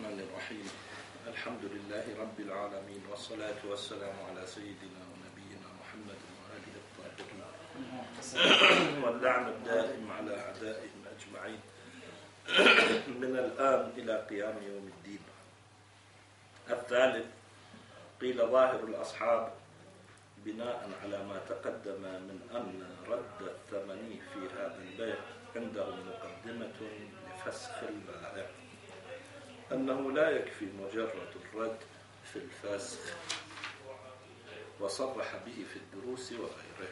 الرحمن الرحيم. الحمد لله رب العالمين، والصلاة والسلام على سيدنا ونبينا محمد وآله الطاهرين، واللعن الدائم على أعدائهم أجمعين من الآن إلى قيام يوم الدين. الثالث، قيل ظاهر الأصحاب بناء على ما تقدم من أن رد الثمن في هذا البيع عندهم مقدمة لفسخ البائع، أنه لا يكفي مجرد الرد في الفسخ، وصرح به في الدروس وغيره.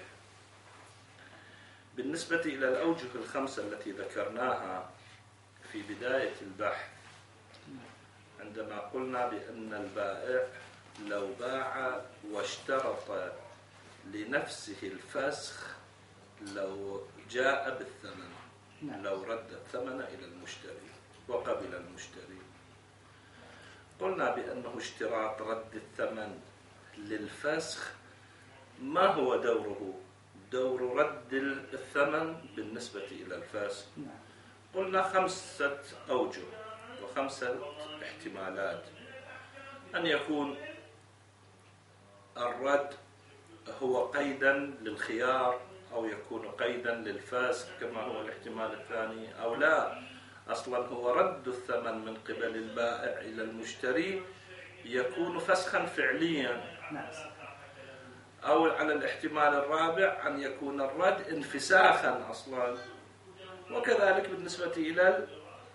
بالنسبة إلى الأوجه الخمسة التي ذكرناها في بداية البحث، عندما قلنا بأن البائع لو باع واشترط لنفسه الفسخ لو جاء بالثمن، لو رد الثمن إلى المشتري وقبل المشتري، قلنا بأنه اشتراط رد الثمن للفسخ ما هو دوره؟ دور رد الثمن بالنسبة إلى الفسخ قلنا 5 أوجه و5 احتمالات. أن يكون الرد هو قيدا للخيار، أو يكون قيدا للفسخ كما هو الاحتمال الثاني، أو لا، أصلا هو رد الثمن من قبل البائع إلى المشتري يكون فسخا فعليا، أو على الاحتمال الرابع أن يكون الرد انفساخا أصلا. وكذلك بالنسبة إلى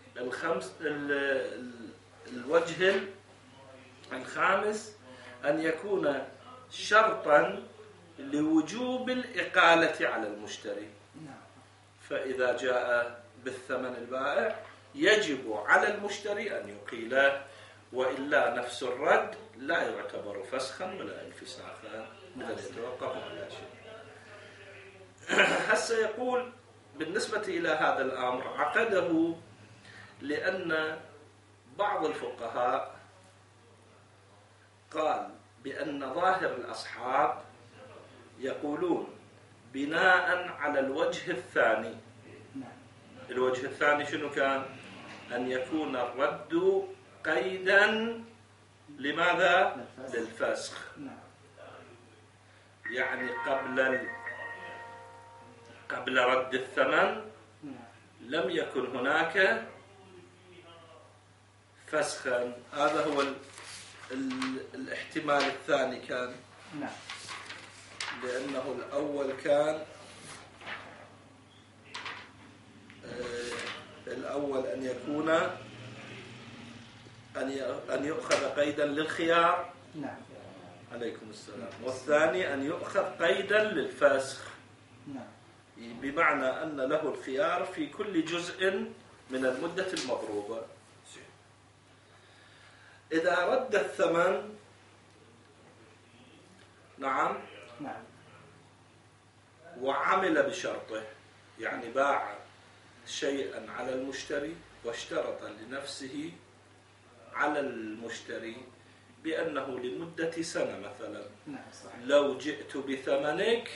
الوجه الخامس أن يكون شرطا لوجوب الإقالة على المشتري، فإذا جاء بالثمن البائع يجب على المشتري أن يقيله، وإلا نفس الرد لا يعتبر فسخا ولا انفساخا، بل يتوقف على شيء. هسه يقول بالنسبة إلى هذا الأمر عقده لأن بعض الفقهاء قال بأن ظاهر الأصحاب يقولون بناء على الوجه الثاني. الوجه الثاني شنو كان؟ أن يكون الرد قيدا لماذا؟ للفسخ، يعني قبل رد الثمن لم يكن هناك فسخا. هذا هو الاحتمال الثاني كان، لأنه الأول كان الأول أن يكون أن يؤخذ قيدا للخيار، عليكم السلام، والثاني أن يؤخذ قيدا للفسخ، بمعنى أن له الخيار في كل جزء من المدة المضروبة. إذا رد الثمن نعم وعمل بشرطه، يعني باع شيئا على المشتري واشترط لنفسه على المشتري بأنه لمدة سنة مثلا، لو جئت بثمنك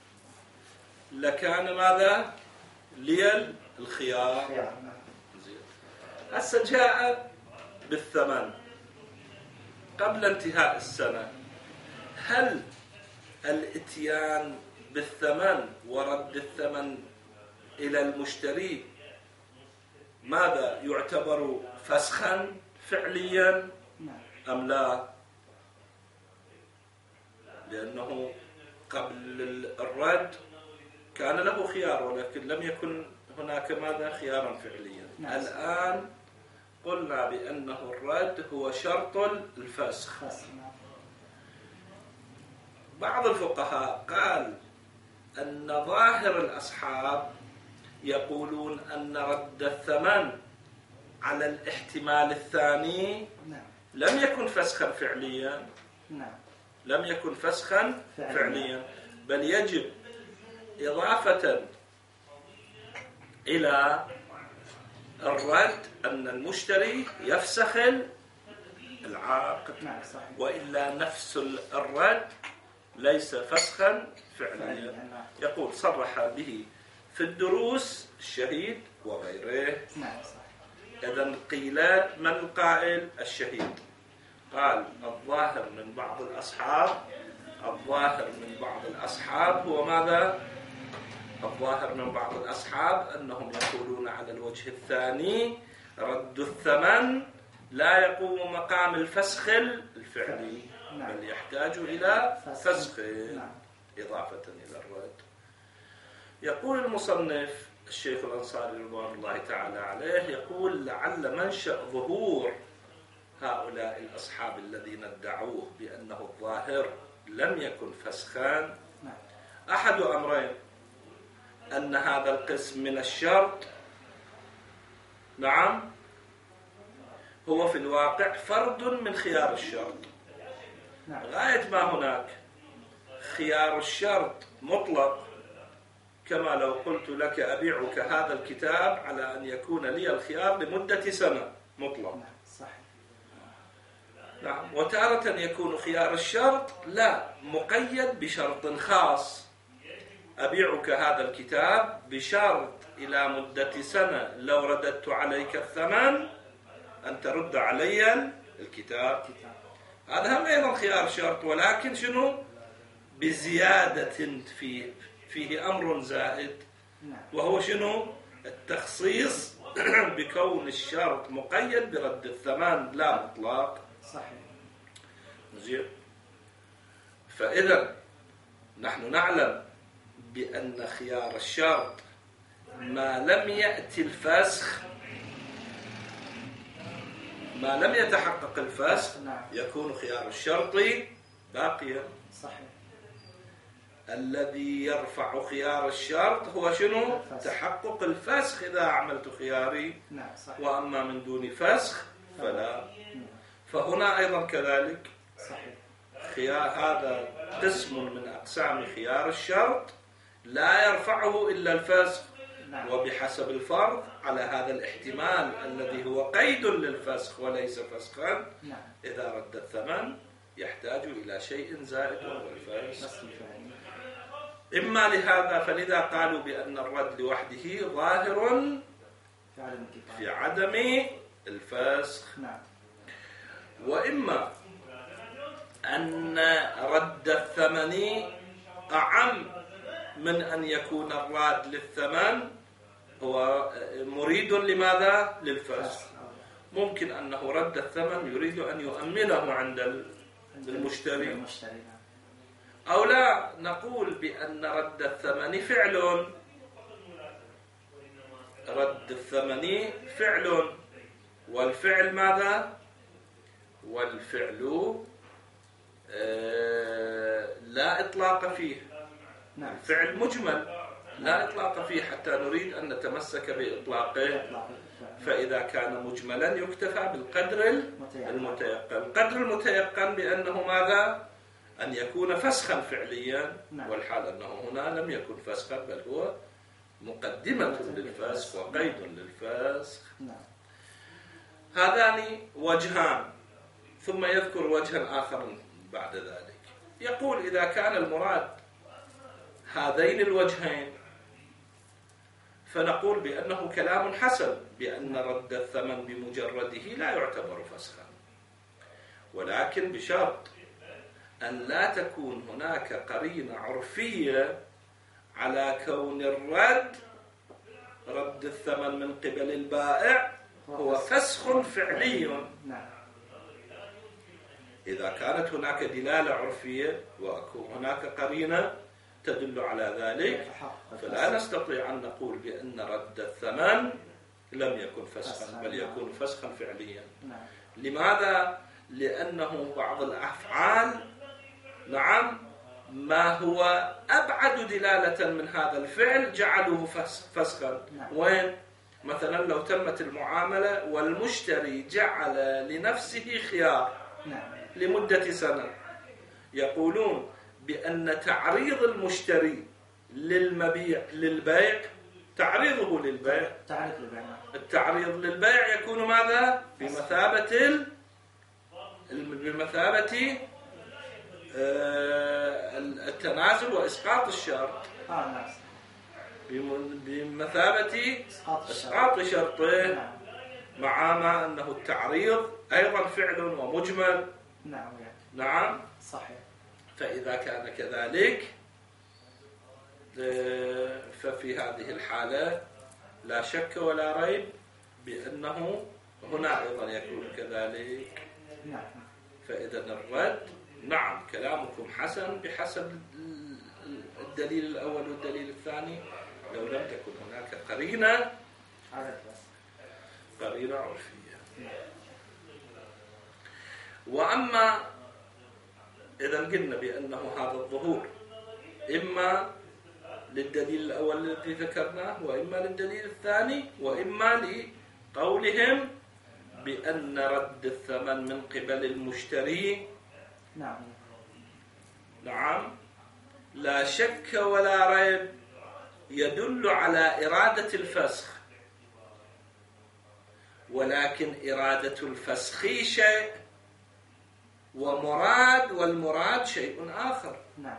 لكان ماذا؟ لي الخيار. هسه جاء بالثمن قبل انتهاء السنة، هل الاتيان بالثمن ورد الثمن إلى المشتري ماذا يعتبر فسخا فعليا أم لا؟ لأنه قبل الرد كان له خيار، ولكن لم يكن هناك ماذا؟ خيارا فعليا. الآن قلنا بأنه الرد هو شرط الفسخ. بعض الفقهاء قال أن ظاهر الأصحاب يقولون أن رد الثمن على الاحتمال الثاني لم يكن فسخا فعليا، لم يكن فسخا فعليا، بل يجب إضافة إلى الرد أن المشتري يفسخ العقد، وإلا نفس الرد ليس فسخا فعليا. يقول صرح به في الدروس الشهيد وغيره. إذن قيل من القائل؟ الشهيد. قال الظاهر من بعض الأصحاب هو ماذا؟ الظاهر من بعض الأصحاب أنهم يقولون على الوجه الثاني رد الثمن لا يقوم مقام الفسخ الفعلي، بل يحتاج إلى فسخ إضافة إلى الرد. يقول المصنف الشيخ الأنصاري رضوان الله تعالى عليه، يقول لعل منشأ ظهور هؤلاء الأصحاب الذين ادعوه بأنه الظاهر لم يكن فسخان أحد أمرين: أن هذا القسم من الشرط هو في الواقع فرد من خيار الشرط، غاية ما هناك خيار الشرط مطلق، كما لو قلت لك أبيعك هذا الكتاب على أن يكون لي الخيار لمدة سنة مطلق. نعم. وتارة يكون خيار الشرط لا مقيد بشرط خاص: أبيعك هذا الكتاب بشرط إلى مدة سنة لو رددت عليك الثمن أن ترد علي الكتاب. هذا هم أيضا خيار شرط، ولكن شنو؟ بزيادة فيه أمر زائد، وهو شنو؟ التخصيص بكون الشرط مقيد برد الثمن لا مطلق. صحيح. زين. فإذا نحن نعلم بأن خيار الشرط ما لم يأتي الفسخ، ما لم يتحقق الفسخ يكون خيار الشرط باقيا. صحيح. الذي يرفع خيار الشرط هو شنو؟ تحقق الفسخ إذا عملت خياري. صحيح. وأما من دون فسخ فلا. فهنا أيضا كذلك. صحيح. خيار هذا قسم من أقسام خيار الشرط لا يرفعه إلا الفسخ. وبحسب الفرض على هذا الاحتمال الذي هو قيد للفسخ وليس فسخا، إذا رد الثمن يحتاج إلى شيء زائد وهو الفسخ. إما لهذا فلذا قالوا بأن الرد لوحده ظاهر في عدم الفسخ، وإما أن رد الثمن أعم من أن يكون الراد للثمن هو مريد لماذا؟ للفسخ. ممكن أنه رد الثمن يريد أن يؤمنه عند المشتري، أو لا نقول بأن رد الثمن فعل. رد الثمن فعل، والفعل ماذا؟ والفعل لا إطلاق فيه. الفعل مجمل لا إطلاق فيه حتى نريد أن نتمسك بإطلاقه. فإذا كان مجملا يكتفى بالقدر المتيقن. القدر المتيقن بأنه ماذا؟ أن يكون فسخا فعليا، والحال أنه هنا لم يكن فسخا بل هو مقدمة للفسخ وقيد للفسخ. هذان وجهان، ثم يذكر وجها آخر بعد ذلك. يقول إذا كان المراد هذين الوجهين فنقول بأنه كلام حسن، بأن رد الثمن بمجرده لا يعتبر فسخا، ولكن بشرط أن لا تكون هناك قرينة عرفية على كون رد الثمن من قبل البائع هو فسخ فعلي. إذا كانت هناك دلالة عرفية وهناك قرينة تدل على ذلك فلا نستطيع أن نقول بأن رد الثمن لم يكن فسخا، بل يكون فسخا فعليا. لماذا؟ لأنه بعض الأفعال ما هو أبعد دلالة من هذا الفعل جعله فسخا. وين؟ مثلا لو تمت المعاملة والمشتري جعل لنفسه خيار لمدة سنة، يقولون بأن تعريض المشتري للبيع تعريضه للبيع، التعريض للبيع يكون ماذا؟ بمثابة التنازل وإسقاط الشرط، بمثابة إسقاط شرطه. مع أنه التعريض أيضا فعل ومجمل. نعم. نعم صحيح. فإذا كان كذلك ففي هذه الحالة لا شك ولا ريب بأنه هنا أيضا يكون كذلك. نعم. فإذا الرد نعم كلامكم حسن بحسب الدليل الأول والدليل الثاني لو لم تكن هناك قرينة عرفية. وأما إذا قلنا بأنه هذا الظهور إما للدليل الأول الذي ذكرناه وإما للدليل الثاني وإما لقولهم بأن رد الثمن من قبل المشتري. نعم لا شك ولا ريب يدل على إرادة الفسخ، ولكن إرادة الفسخ شيء والمراد شيء آخر. نعم.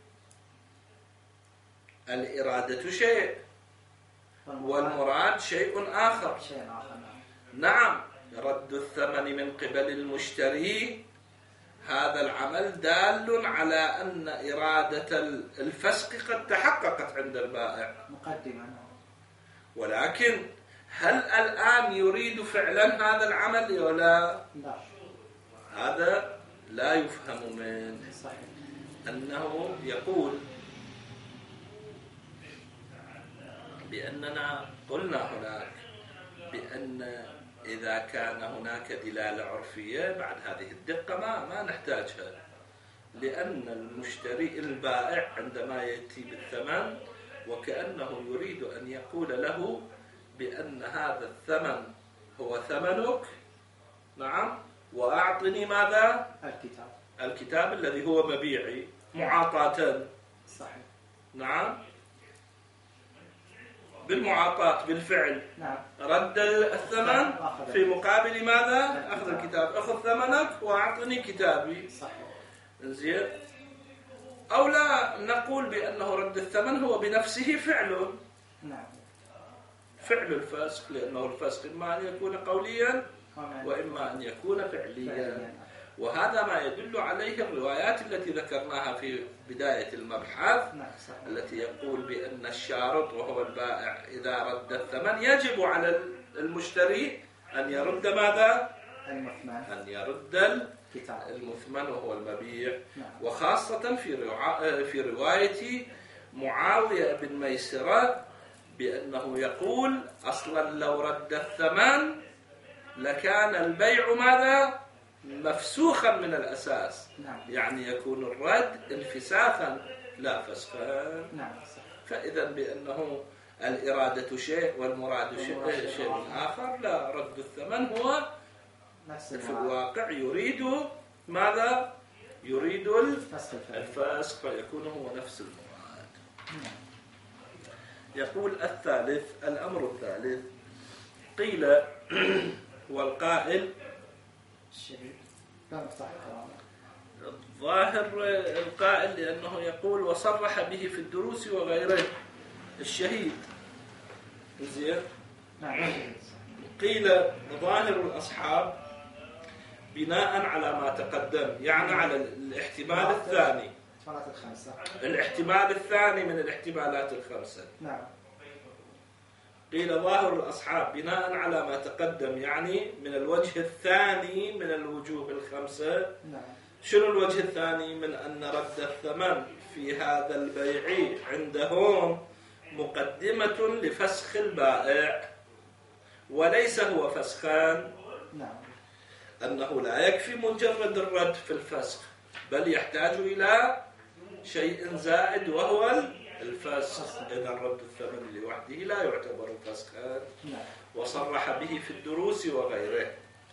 الإرادة شيء والمراد شيء آخر. نعم رد الثمن من قبل المشتري هذا العمل دال على أن إرادة الفسق قد تحققت عند البائع مقدما، ولكن هل الآن يريد فعلا هذا العمل ولا لا؟ هذا لا يفهم من أنه يقول بأننا قلنا هناك بأن إذا كان هناك دلالة عرفية بعد هذه الدقة ما نحتاجها، لأن المشتري البائع عندما يأتي بالثمن وكأنه يريد أن يقول له بأن هذا الثمن هو ثمنك. نعم وأعطني ماذا؟ الكتاب الذي هو مبيعي معاطاة. صحيح. نعم بالمعاطاة بالفعل. نعم. رد الثمن في مقابل ماذا؟ أخذ الكتاب. أخذ ثمنك وأعطني كتابي. صحيح. زين. أو لا نقول بأنه رد الثمن هو بنفسه فعل. نعم. فعل الفسق، لأنه الفسق إما أن يكون قوليا وإما أن يكون فعليا. وهذا ما يدل عليه الروايات التي ذكرناها في بداية المبحث التي يقول بأن الشارط وهو البائع إذا رد الثمن يجب على المشتري أن يرد ماذا؟ أن يرد المثمن وهو المبيع. وخاصة في رواية معاوية بن ميسرة بأنه يقول أصلا لو رد الثمن لكان البيع ماذا؟ مفسوخا من الأساس. يعني يكون الرد انفساخا لا فسخا. فإذا بأنه الإرادة شيء والمراد شيء آخر. لا رد الثمن هو في الواقع يريد ماذا؟ يريد الفسخ فيكون هو نفس المراد. يقول الأمر الثالث قيل والقائل الظاهر القائل لأنه يقول وصرح به في الدروس وغيره الشهيد. زين. قيل ظاهر الأصحاب بناء على ما تقدم، يعني على الاحتمال الثاني. الاحتمال الثاني من الاحتمالات الخمسة. نعم. قيل ظاهر الأصحاب بناء على ما تقدم، يعني من الوجه الثاني من الوجوه الخمسة. نعم. شنو الوجه الثاني؟ من أن رد الثمن في هذا البيع عندهم مقدمة لفسخ البائع وليس هو فسخان. نعم. أنه لا يكفي مجرد الرد في الفسخ بل يحتاج إلى شيء زائد وهو الفسخ. إذا رد الثمن لوحده لا يعتبر فسخا. وصرح به في الدروس وغيره.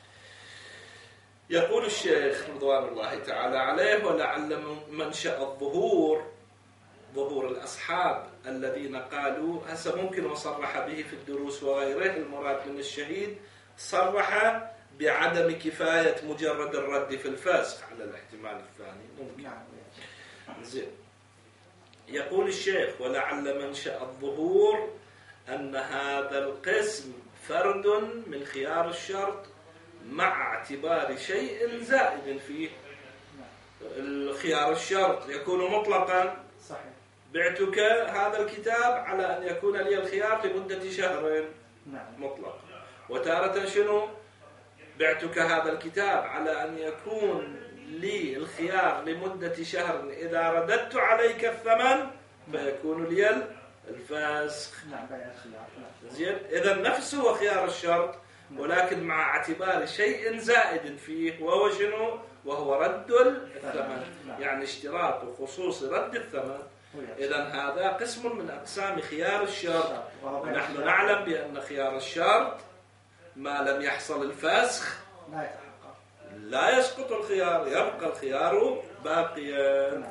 يقول الشيخ رضوان الله تعالى عليه ولعل منشأ الظهور ظهور الأصحاب الذين قالوا هسه ممكن وصرح به في الدروس وغيره، المراد من الشهيد صرح بعدم كفاية مجرد الرد في الفسخ على الاحتمال الثاني ممكن. زين. يقول الشيخ ولعل منشأ الظهور أن هذا القسم فرد من خيار الشرط مع اعتبار شيء زائد فيه. الخيار الشرط يكون مطلقا، صحيح. بعتك هذا الكتاب على أن يكون لي الخيار لمدة شهر، مطلق. وتارة شنو؟ بعتك هذا الكتاب على أن يكون لي الخيار لمدة شهر، إذا رددت عليك الثمن فيكون لي الفسخ. زين، إذا نفسه هو خيار الشرط، ولكن مع اعتبار شيء زائد فيه، وهو شنو؟ وهو رد الثمن، يعني اشتراط خصوص رد الثمن. إذا هذا قسم من أقسام خيار الشرط، ونحن نعلم بأن خيار الشرط ما لم يحصل الفسخ لا يسقط الخيار، يبقى الخيار باقيا.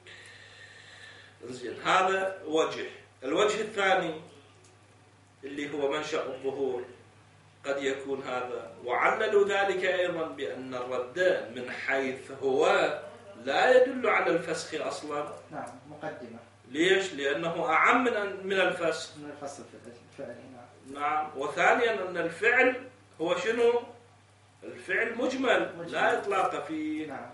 زين، هذا وجه. الوجه الثاني اللي هو منشأ الظهور، قد يكون هذا، وعللوا ذلك أيضا بأن الرد من حيث هو لا يدل على الفسخ أصلا. نعم، مقدمة. ليش؟ لأنه أعم من الفسخ. من الفصل الفعل. نعم. وثانيا أن الفعل هو شنو؟ الفعل مجمل لا إطلاق فيه. نعم.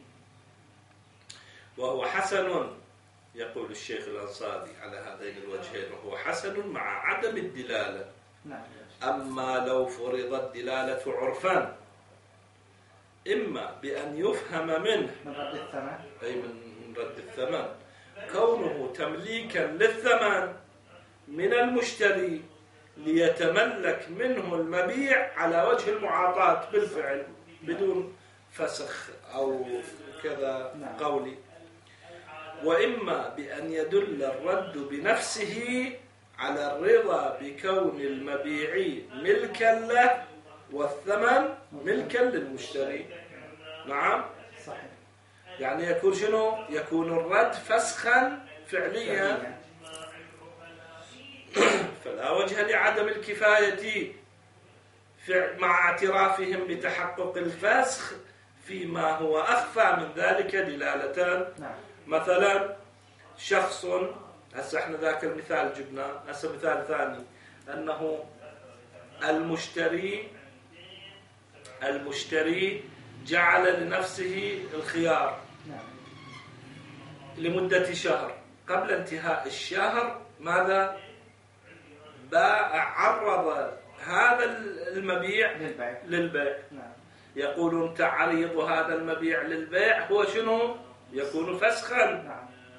وهو حسن، يقول الشيخ الأنصاري على هذين الوجهين، وهو حسن مع عدم الدلالة. نعم. أما لو فرضت دلالة عرفا، إما بأن يفهم منه من رد الثمن، أي من رد الثمن، كونه تمليكا للثمن من المشتري ليتملك منه المبيع على وجه المعاطاة بالفعل بدون فسخ أو كذا قولي، وإما بأن يدل الرد بنفسه على الرضا بكون المبيع ملكا له والثمن ملكا للمشتري. نعم، صحيح. يعني يكون شنو؟ يكون الرد فسخا فعليا، فلا وجه لعدم الكفاية مع اعترافهم بتحقق الفسخ فيما هو أخفى من ذلك دلالتان. مثلا شخص، هسه احنا ذاك المثال جبناه، هسه مثال ثاني، أنه المشتري جعل لنفسه الخيار لمدة شهر، قبل انتهاء الشهر ماذا؟ عرض هذا المبيع للبيع. يقولون تعريض هذا المبيع للبيع هو شنو؟ يكون فسخا.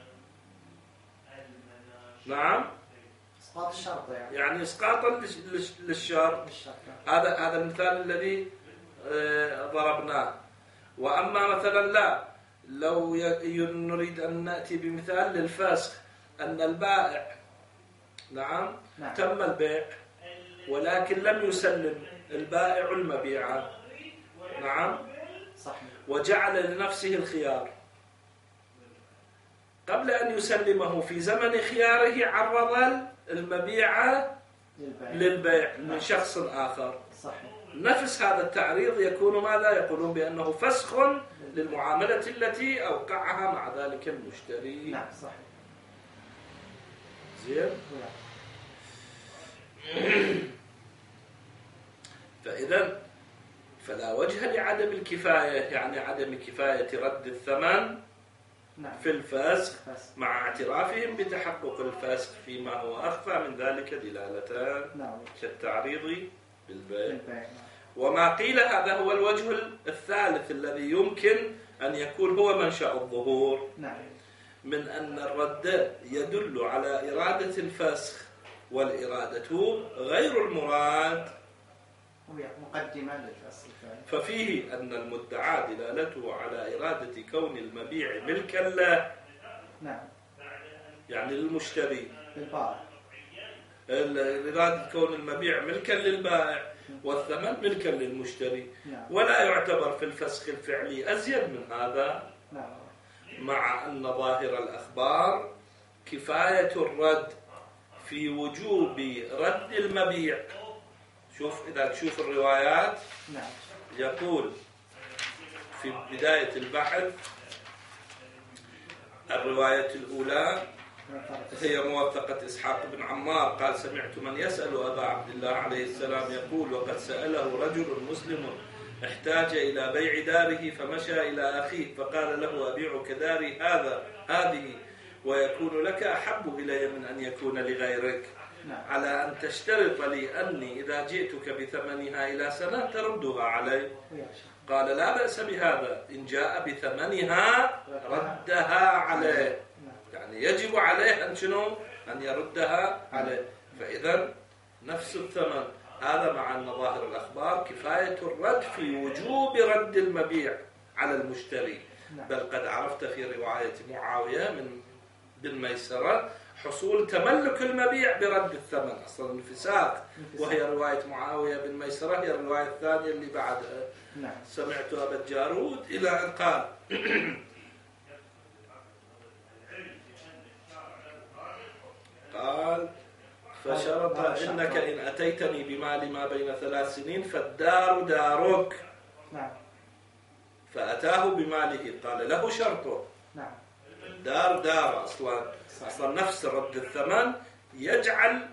نعم، اسقاط الشرط، يعني اسقاطا للشرط. هذا المثال الذي ضربناه. واما مثلا لا، لو نريد ان ناتي بمثال للفسخ، ان البائع نعم تم البيع ولكن لم يسلم البائع المبيع، نعم، صحيح، وجعل لنفسه الخيار، قبل أن يسلمه في زمن خياره عرض المبيع للبيع من شخص آخر. صحيح. نفس هذا التعريض يكون ماذا؟ يقولون بأنه فسخ للمعاملة التي أوقعها مع ذلك المشتري. نعم، صحيح. زين. فلا وجه لعدم الكفاية، يعني عدم كفاية رد الثمن في الفسخ مع اعترافهم بتحقق الفسخ فيما هو أخفى من ذلك دلالتان كالتعريض بالبيع. وما قيل هذا هو الوجه الثالث الذي يمكن أن يكون هو منشأ الظهور، من أن الرد يدل على إرادة الفسخ، والإرادة غير المراد، مقدمة للفسخ. ففيه أن المدعى دلالته على إرادة كون المبيع ملكا له، يعني للمشتري، إرادة كون المبيع ملكا للبائع والثمن ملكا للمشتري، ولا يعتبر في الفسخ الفعلي أزيد من هذا، مع أن ظاهر الأخبار كفاية الرد في وجوب رد المبيع. إذا تشوف الروايات يقول في بداية البحث الرواية الأولى هي موثقة إسحاق بن عمار قال سمعت من يسأل أبا عبد الله عليه السلام يقول وقد سأله رجل مسلم احتاج إلى بيع داره فمشى إلى أخيه فقال له أبيعك داري هذه ويكون لك أحب إلي من أن يكون لغيرك على أن تشترط لي أني إذا جئتك بثمنها إلى سنة تردها علي. قال لا بأس بهذا إن جاء بثمنها ردها عليه، يعني يجب عليه أن يردها عليه. فإذا نفس الثمن هذا مع أن ظاهر الأخبار كفاية الرد في وجوب رد المبيع على المشتري، بل قد عرفت في رواية معاوية من بن ميسرة حصول تملك المبيع برد الثمن أصلا انفساق، وهي رواية معاوية بن ميسرة هي الرواية الثانية اللي بعدها. سمعت أبا الجارود إلى أن قال فشرط إنك إن أتيتني بمال ما بين 3 سنين فالدار دارك. فأتاه بماله قال له شرطه الدار دار أصلا نفس رد الثمن يجعل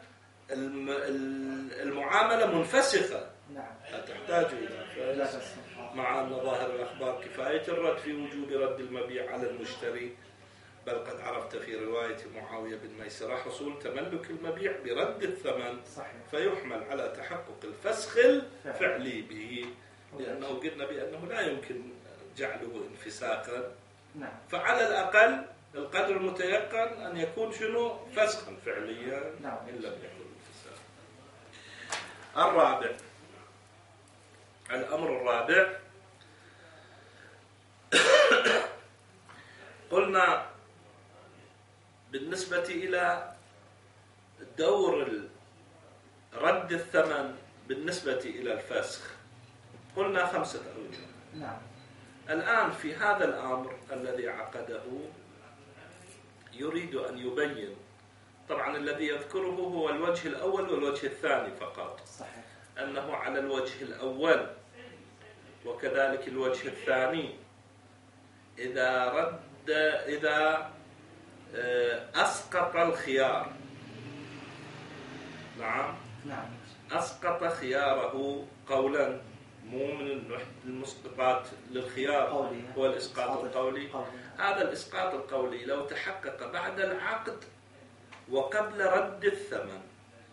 المعاملة منفسخة لا تحتاج إلى مع أن ظاهر الأخبار كفاية الرد في وجوب رد المبيع على المشتري، بل قد عرفت في رواية معاوية بن ميسرة حصول تملك المبيع برد الثمن فيحمل على تحقق الفسخ الفعلي به، لأنه قلنا بأنه لا يمكن جعله انفساقا. فعلى الأقل القدر المتيقن أن يكون فسخا فعليا إن لم يكن انفساقا. الأمر الرابع قلنا بالنسبة إلى دور رد الثمن بالنسبة إلى الفسخ قلنا 5 أوجه. الآن في هذا الأمر الذي عقده يريد أن يبين، طبعا الذي يذكره هو الوجه الأول والوجه الثاني فقط، أنه على الوجه الأول وكذلك الوجه الثاني إذا أسقط الخيار أسقط خياره قولا، مو من المسقطات للخيار هو الإسقاط القولي. هذا الإسقاط القولي لو تحقق بعد العقد وقبل رد الثمن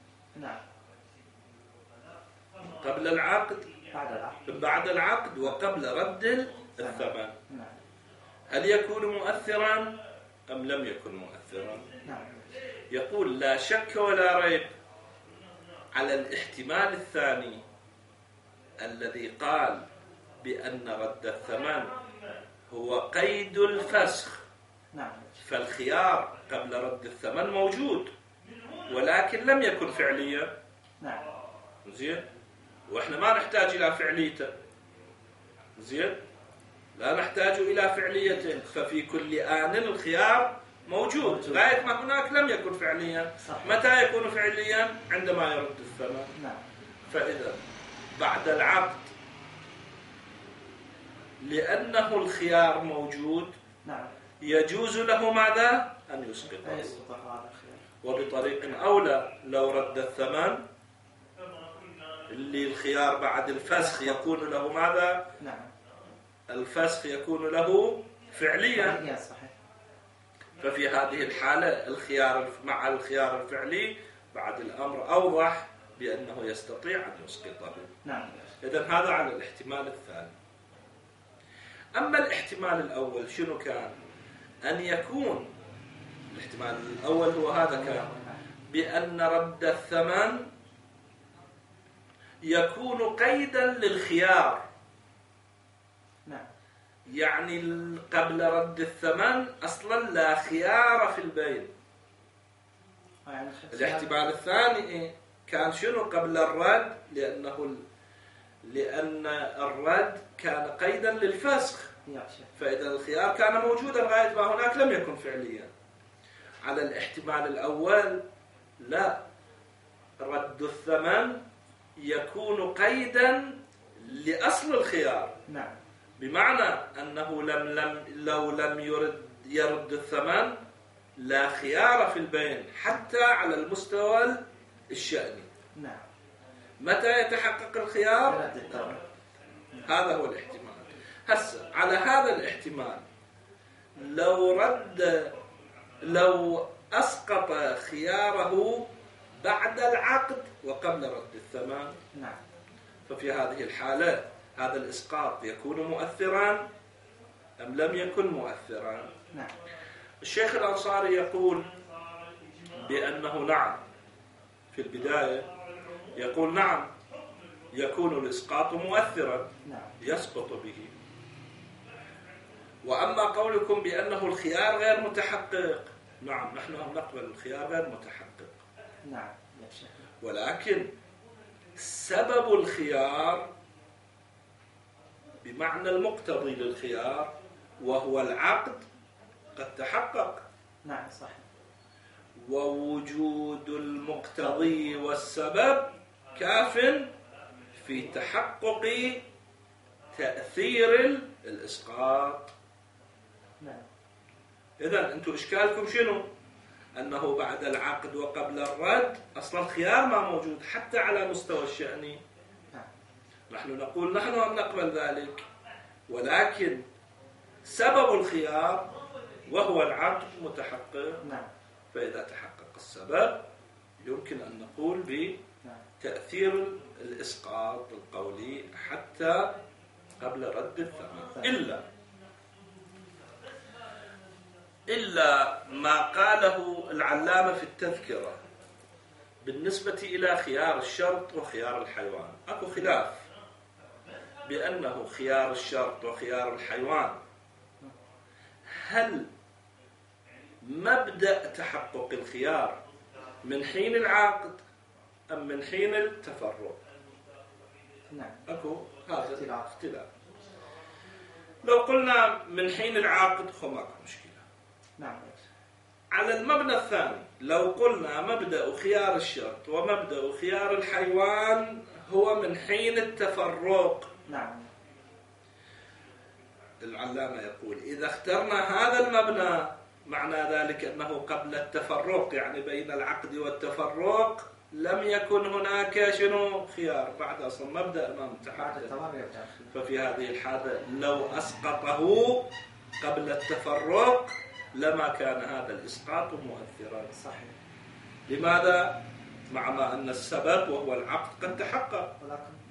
قبل العقد بعد العقد وقبل رد الثمن هل يكون مؤثرا أم لم يكن مؤثرا؟ يقول لا شك ولا ريب على الاحتمال الثاني الذي قال بأن رد الثمن هو قيد الفسخ. فالخيار قبل رد الثمن موجود ولكن لم يكن فعليا. زين، وإحنا ما نحتاج إلى فعليته. زين، لا نحتاج إلى فعليته، ففي كل آن الخيار موجود لغاية ما هناك لم يكن فعليا. متى يكون فعليا؟ عندما يرد الثمن. فإذا بعد العقد لأنه الخيار موجود يجوز له ماذا؟ أن يسقطه. وبطريق أولى لو رد الثمن اللي الخيار بعد الفسخ يكون له ماذا؟ الفسخ يكون له فعليا. ففي هذه الحالة الخيار مع الخيار الفعلي بعد الأمر أوضح بأنه يستطيع أن يسقطه. إذن هذا على الاحتمال الثاني. أما الاحتمال الأول شنو كان؟ أن يكون الاحتمال الأول هو هذا كان بأن رد الثمن يكون قيدا للخيار. يعني قبل رد الثمن أصلا لا خيار في البيع. الاحتمال الثاني كان شنو؟ قبل الرد لأن الرد كان قيدا للفسخ، فإذا الخيار كان موجودا لغاية ما هناك لم يكن فعليا. على الاحتمال الأول لا، رد الثمن يكون قيدا لأصل الخيار. بمعنى أنه لو لم يرد الثمن لا خيار في البين حتى على المستوى الشأني. نعم. متى يتحقق الخيار؟ برد الثمن. هذا هو الاحتمال. هسه على هذا الاحتمال لو أسقط خياره بعد العقد وقبل رد الثمن، نعم. ففي هذه الحالة هذا الإسقاط يكون مؤثرا أم لم يكن مؤثرا؟ نعم. الشيخ الأنصاري يقول بأنه نعم، في البداية يقول نعم يكون الإسقاط مؤثرا، نعم. يسقط به. وأما قولكم بأنه الخيار غير متحقق، نعم نحن نقبل الخيار غير متحقق، نعم يا شيخ. ولكن سبب الخيار بمعنى المقتضي للخيار وهو العقد قد تحقق. نعم صحيح. ووجود المقتضي والسبب كاف في تحقق تأثير الإسقاط. نعم. إذن أنتم إشكالكم شنو؟ أنه بعد العقد وقبل الرد أصلا الخيار ما موجود حتى على مستوى الشأني. نعم. نحن نقول نحن أن نقبل ذلك، ولكن سبب الخيار وهو العقد متحقق. نعم. فإذا تحقق السبب يمكن أن نقول بتأثير الإسقاط القولي حتى قبل رد الثمن، إلا ما قاله العلامة في التذكرة بالنسبة إلى خيار الشرط وخيار الحيوان. أكو خلاف بأنه خيار الشرط وخيار الحيوان هل مبدأ تحقق الخيار من حين العقد أم من حين التفرق؟ نعم. أكو هذا اختلاف. لو قلنا من حين العقد ماكو مشكلة. نعم. على المبنى الثاني لو قلنا مبدأ خيار الشرط ومبدأ خيار الحيوان هو من حين التفرق. نعم. العلامة يقول إذا اخترنا هذا المبنى معنى ذلك أنه قبل التفرق، يعني بين العقد والتفرق لم يكن هناك شنو خيار، بعد أصلا مبدأ ما متحقق. ففي هذه الحالة لو أسقطه قبل التفرق لما كان هذا الإسقاط مؤثرا. صحيح. لماذا؟ مع أن السبب وهو العقد قد تحقق،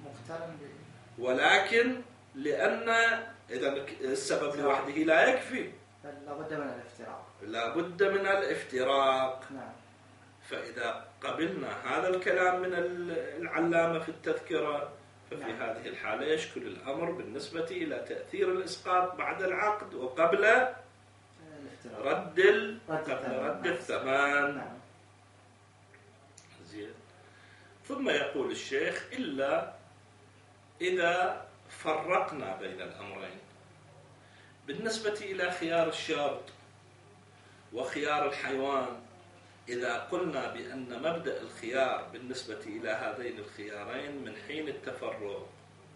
ولكن لأن إذا السبب لوحده لا يكفي، لابد من الافتراق. لابد من الافتراق. نعم. فإذا قبلنا هذا الكلام من العلامة في التذكرة ففي هذه الحالة يشكل الأمر بالنسبة إلى تأثير الإسقاط بعد العقد وقبل رد الثمن. نعم. زين. ثم يقول الشيخ إلا إذا فرقنا بين الأمرين بالنسبة إلى خيار الشرط وخيار الحيوان. إذا قلنا بأن مبدأ الخيار بالنسبة إلى هذين الخيارين من حين التفرق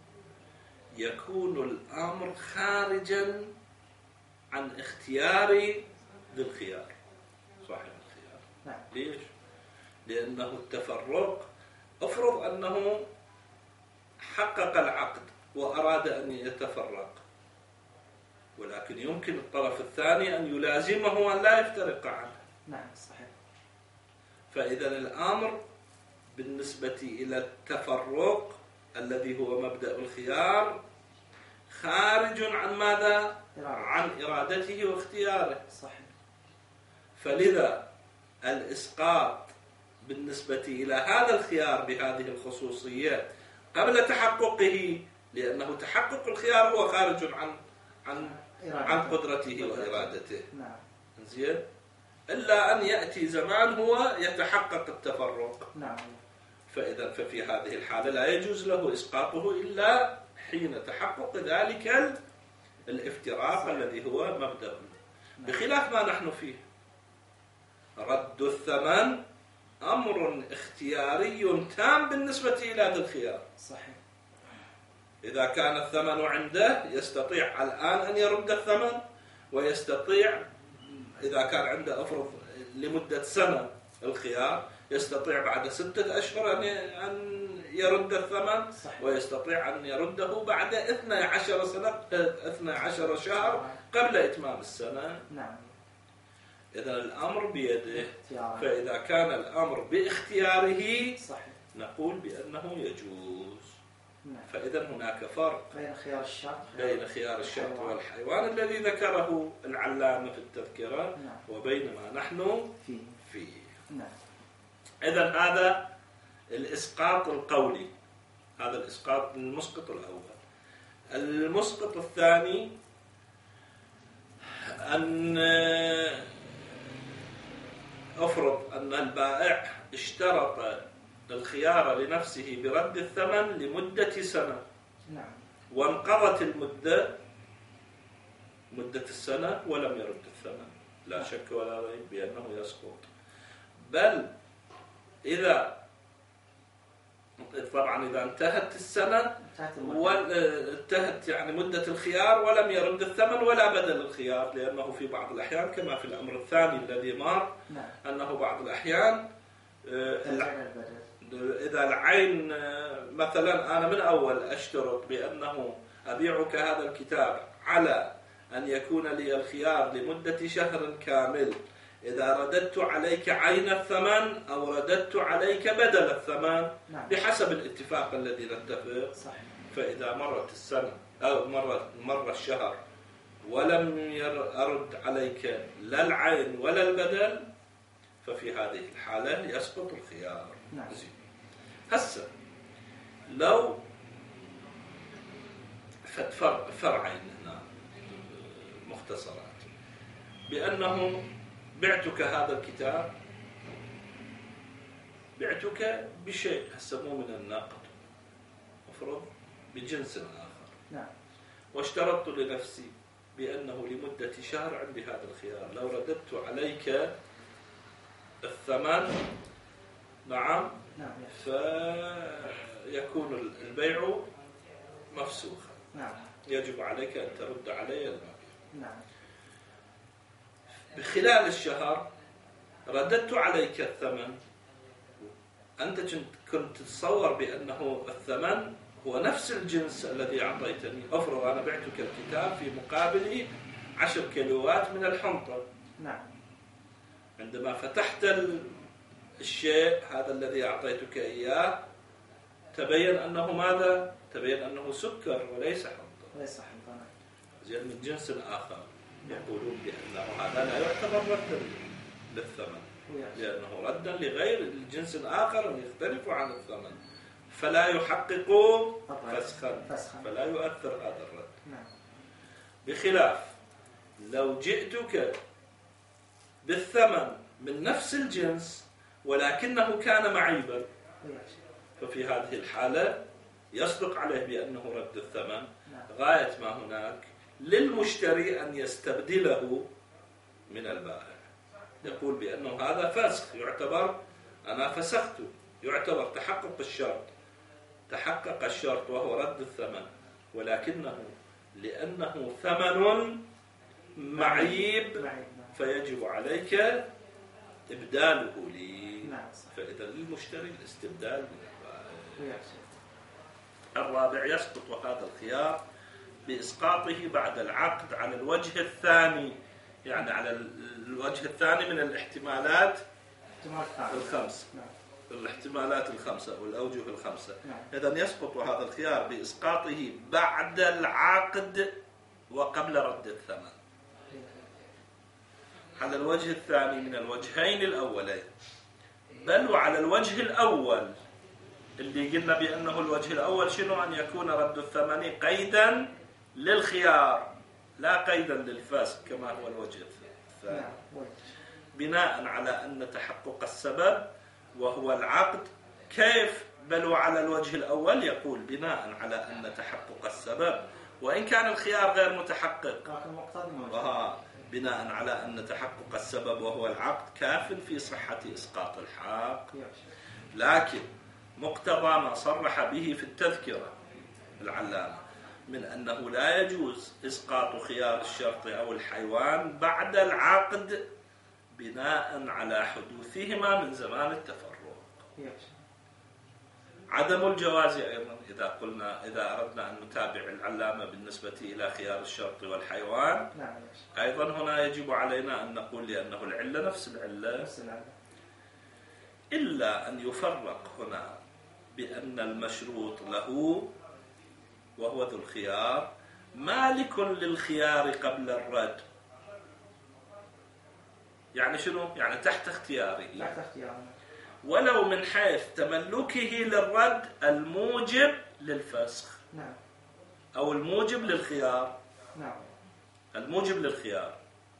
يكون الأمر خارجا عن اختيار ذي الخيار صاحب الخيار. نعم. ليش؟ لأنه التفرق أفرض أنه حقق العقد وأراد أن يتفرق، ولكن يمكن الطرف الثاني أن يلازمه أن لا يفترق عنه. نعم صحيح. فإذا الأمر بالنسبة إلى التفرق الذي هو مبدأ الخيار خارج عن ماذا؟ عن إرادته واختياره. صحيح. فلذا الإسقاط بالنسبة إلى هذا الخيار بهذه الخصوصيات قبل تحققه، لأنه تحقق الخيار هو خارج عن قدرته وإرادته. نعم. زين. إلا أن يأتي زمان هو يتحقق التفرق. نعم. ففي هذه الحالة لا يجوز له إسقاطه إلا حين تحقق ذلك الافتراق الذي هو مبدأ. بخلاف ما نحن فيه رد الثمن أمر اختياري تام بالنسبة إلى ذي الخيار. صحيح. إذا كان الثمن عنده يستطيع الآن أن يرد الثمن، ويستطيع إذا كان عنده أفرض لمدة سنة الخيار، يستطيع بعد 6 أشهر أن يرد الثمن، صحيح. ويستطيع أن يرده بعد 12 شهر قبل إتمام السنة. نعم. إذا الأمر بيده. اختياره. فإذا كان الأمر باختياره صحيح. نقول بأنه يجوز. نعم. فإذا هناك فرق بين خيار الشرط والحيوان الذي ذكره العلامة في التذكرة، نعم. وبين ما نحن فيه. نعم. إذا هذا الإسقاط القولي، هذا الإسقاط المسقط الأول. المسقط الثاني أن أفرض أن البائع اشترط الخيار لنفسه برد الثمن لمدة سنة. نعم. وانقضت مدة السنة ولم يرد الثمن، لا شك ولا ريب بأنه يسقط. بل طبعا إذا انتهت السنة وانتهت يعني مدة الخيار ولم يرد الثمن ولا بدل الخيار، لأنه في بعض الأحيان كما في الأمر الثاني الذي مر، أنه بعض الأحيان إذا العين مثلا أنا من أول أشترط بأنه أبيعك هذا الكتاب على أن يكون لي الخيار لمدة شهر كامل، إذا رددت عليك عين الثمن أو رددت عليك بدل الثمن بحسب الاتفاق الذي نتفق. فإذا مرت السنة أو مر الشهر ولم أرد عليك لا العين ولا البدل، ففي هذه الحالة يسقط الخيار. هسه لو فرعين هنا مختصرات، بأنه بعتك هذا الكتاب، بعتك بشيء هسه مو من النقد، أفرض بجنس آخر، واشترطت لنفسي بأنه لمدة شهر عندي هذا الخيار، لو رددت عليك الثمن نعم فيكون البيع مفسوخا، يجب عليك أن ترد علي المبيع. بخلال الشهر رددت عليك الثمن، أنت كنت تتصور بأنه الثمن هو نفس الجنس الذي أعطيتني. أفرض أنا بعتك الكتاب في مقابل 10 كيلوات من الحنطة. عندما فتحت الشيء هذا الذي أعطيتك إياه تبين أنه ماذا؟ تبين أنه سكر وليس حنطة. زين من جنس آخر، يقولون بأنه هذا لا يعتبر ردا للثمن، لأنه ردا لغير الجنس الآخر يختلف عن الثمن، فلا يحقق فسخا، فلا يؤثر هذا الرد. بخلاف لو جئتك بالثمن من نفس الجنس ولكنه كان معيبا، ففي هذه الحالة يصدق عليه بأنه رد الثمن. غاية ما هناك للمشتري أن يستبدله من البائع، يقول بأنه هذا فسخ، يعتبر أنا فسخته، يعتبر تحقق الشرط وهو رد الثمن، ولكنه لأنه ثمن معيب فيجب عليك إبداله لي. فإذا للمشتري الاستبدال من البائع. الرابع يسقط هذا الخيار بإسقاطه بعد العقد على الوجه الثاني، يعني على الوجه الثاني من الاحتمالات الخمس، الاحتمالات الخمسة والأوجه الخمسة. إذن يسقط هذا الخيار بإسقاطه بعد العقد وقبل رد الثمن على الوجه الثاني من الوجهين الأولين، بل وعلى الوجه الأول اللي قلنا بأنه الوجه الأول شنو؟ أن يكون رد الثمن قيدا للخيار لا قيدا للفسق كما هو الوجه الثاني، بناء على أن تحقق السبب وهو العقد. كيف؟ بل وعلى الوجه الأول يقول بناء على أن تحقق السبب وإن كان الخيار غير متحقق، بناء على أن تحقق السبب وهو العقد كاف في صحة إسقاط الحق. لكن مقتضى ما صرح به في التذكرة العلامة من أنه لا يجوز إسقاط خيار الشرط أو الحيوان بعد العقد بناء على حدوثهما من زمان التفرق. يا عدم الجواز أيضا إذا أردنا أن نتابع العلامة بالنسبة إلى خيار الشرط والحيوان، نعم. أيضا هنا يجب علينا أن نقول لأنه العلة نفس العلة، إلا أن يفرق هنا بأن المشروط له وهو ذو الخيار مالك للخيار قبل الرد. يعني شنو؟ يعني تحت اختياره، ولو من حيث تملكه للرد الموجب للفسخ. نعم. أو الموجب للخيار. نعم. الموجب للخيار.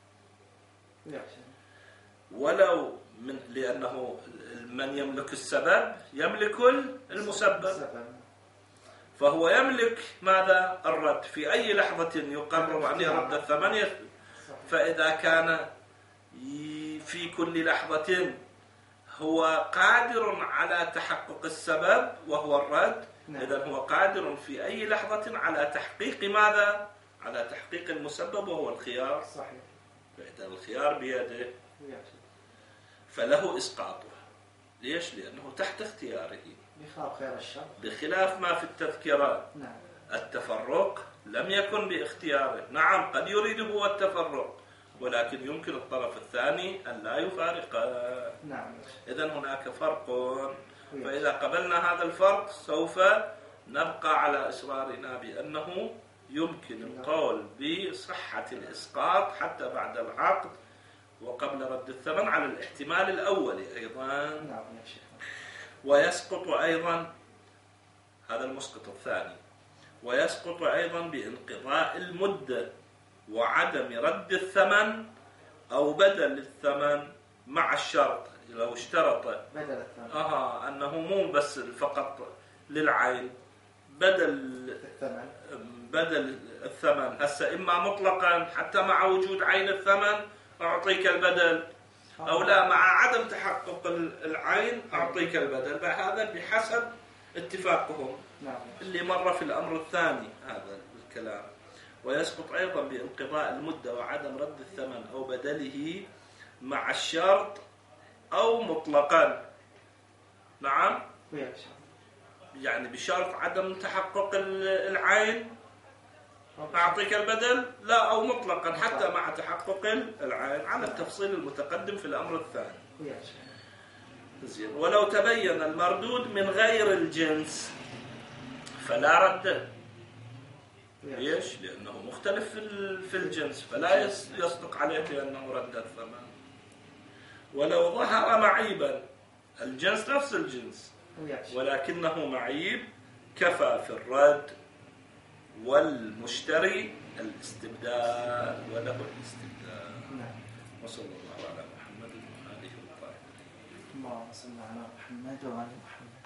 ولو لأنه من يملك السبب يملك المسبب، فهو يملك ماذا؟ الرد في أي لحظة يقرر أن يرد الثمن. فإذا كان في كل لحظة هو قادر على تحقق السبب وهو الرد، إذن هو قادر في أي لحظة على تحقيق ماذا؟ على تحقيق المسبب وهو الخيار. صحيح. فإذا الخيار بيده فله إسقاطه. ليش؟ لأنه تحت اختياره، بخلاف ما في التذكرة. نعم. التفرق لم يكن باختياره. نعم قد يريد هو التفرق، ولكن يمكن الطرف الثاني أن لا يفارقه. نعم. إذن هناك فرق. فإذا قبلنا هذا الفرق سوف نبقى على إصرارنا بأنه يمكن القول بصحة الإسقاط حتى بعد العقد وقبل رد الثمن على الاحتمال الأولي أيضا. نعم. ويسقط أيضا هذا المسقط الثاني، ويسقط أيضا بانقضاء المدة وعدم رد الثمن أو بدل الثمن مع الشرط. لو اشترط بدل الثمن أنه مو بس فقط للعين، بدل الثمن هسه إما مطلقا حتى مع وجود عين الثمن أعطيك البدل، أو لا مع عدم تحقق العين أعطيك البدل. هذا بحسب اتفاقهم. نعم. اللي مر في الأمر الثاني هذا الكلام. ويسقط أيضا بانقضاء المدة وعدم رد الثمن أو بدله مع الشرط أو مطلقا. نعم. يعني بشرط عدم تحقق العين أعطيك البدل، لا، أو مطلقا حتى مع تحقق العين على التفصيل المتقدم في الأمر الثاني. زين. ولو تبين المردود من غير الجنس فلا رد. ليش؟ لأنه مختلف في الجنس، فلا يصدق عليه لأنه رد الثمن. ولو ظهر معيبا، الجنس نفس الجنس ولكنه معيب، كفى في الرد والمشتري الاستبدال وله الاستبدال. وصلى الله على محمد وآله الطاهرين. اللهم صل على محمد وآل محمد.